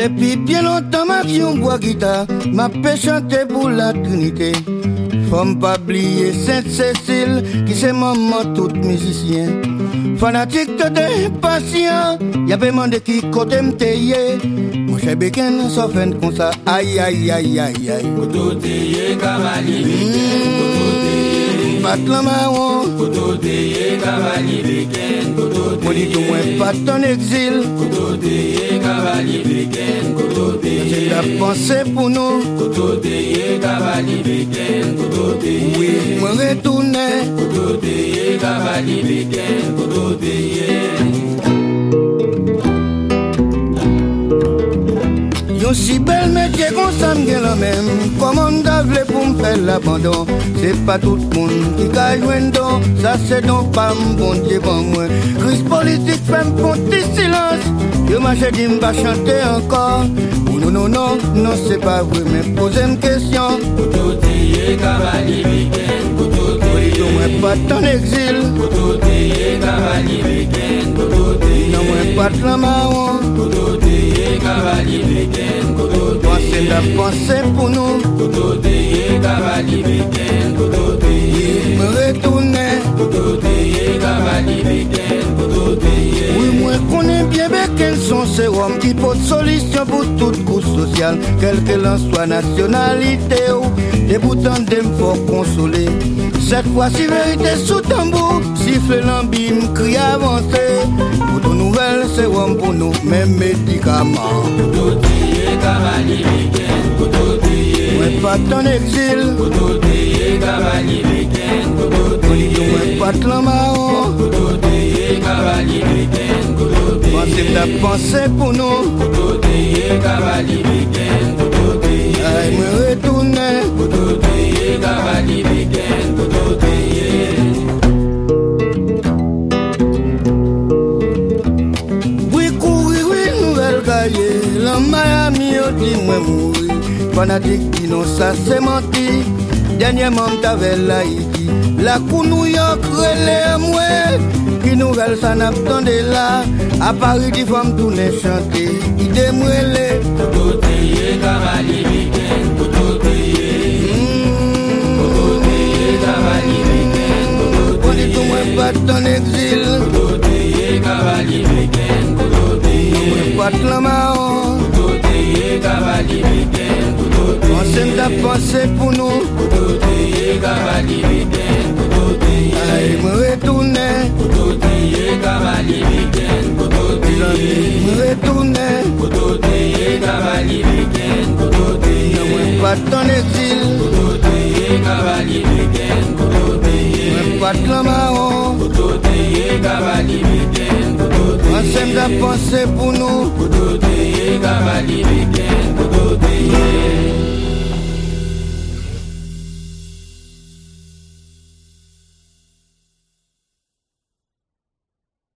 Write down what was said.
Depuis bien longtemps, ma vie, on boit guitare, m'a fait chanter pour la Trinité. Faut pas oublier Sainte-Cécile, qui c'est maman tout musicien. Fanatique de patient, y'a pas demandé qui côté m'teye. Mon cher Beken, ça fait comme ça, aïe aïe aïe aïe aïe. Koto teye cavalier Beken, koto teye. Bat la marron. Koto teye cavalier Beken, koto teye. Moi dis tout moins pas ton exil. Koto teye cavalier Beken, koto teye. C'est la pensée pour nous. Koto teye cavalier Beken, koto teye. Oui, moi retourner. Koto teye cavalier Beken, koto teye. Yon si bel métier qu'on s'en gagne la même. Comment d'avler pour me faire l'abandon? C'est pas tout le monde qui gagne un don. Ça c'est donc pas mon bon Dieu pour moi. Crise politique fait un petit silence. Yo m'a dit m'va chanter encore. Non, non, non, non c'est pas vrai. Mais posez une question. Koto teye cavalier Beken, koto teye. Yo moi pas ton exil. Koto teye cavalier Beken, koto teye. Non moi pas de la marron. Koto teye cavalier Beken, koto teye. C'est la pensée pour nous. Koto teye cavalier Beken, koto teye. Me retourner. Koto teye cavalier Beken, koto teye. Oui, moi connais bien quels sont ces hommes qui portent solution pour toute couche sociale, quelle que l'en soit nationalité ou des boutons d'aime fort consoler. Cette fois-ci vérité sous tambour, siffle l'ambime, crie avancé. Pour de nouvelles, c'est homme pour nous, même médicaments. Koto teye cavalier Beken, koto teye. Moi pas ton exil. Koto teye cavalier Beken, koto teye. Moi pas de la marron. Koto teye cavalier Beken, koto teye. C'est la pensée pour nous. Koto teye cavalier Beken, koto teye. Aïe, me retourner. Koto teye cavalier Beken, koto teye. Oui, courir, oui, nouvelle cahier. La Miami, on dit moi mourir. Fanatique qui non, ça c'est menti. Dernièrement, t'avais l'Haïti. La cou New York, relais, moi. Qui nouvelle, ça n'attendait là. À Paris, des femmes tourner chanter. Idée, moi, les. Koto teye cavalier Beken, koto teye. Koto teye cavalier Beken, koto On dit tout, moi, teye. pas ton exil. Koto teye cavalier Beken, koto teye. Moi, pas de la marron. Koto teye cavalier Beken, koto teye. On s'aime ta pensée pour nous. Koto teye cavalier Beken, koto teye. Aïe, me retourner. Koto teye cavalier Beken, koto teye. Me retourner. Koto teye cavalier Beken, koto teye. Moi, pas ton exil. Koto teye cavalier Beken, koto teye. Moi, pas de la marron. Koto teye cavalier Beken, koto teye. On s'aime ta pensée pour nous. Koto teye cavalier Beken, koto teye.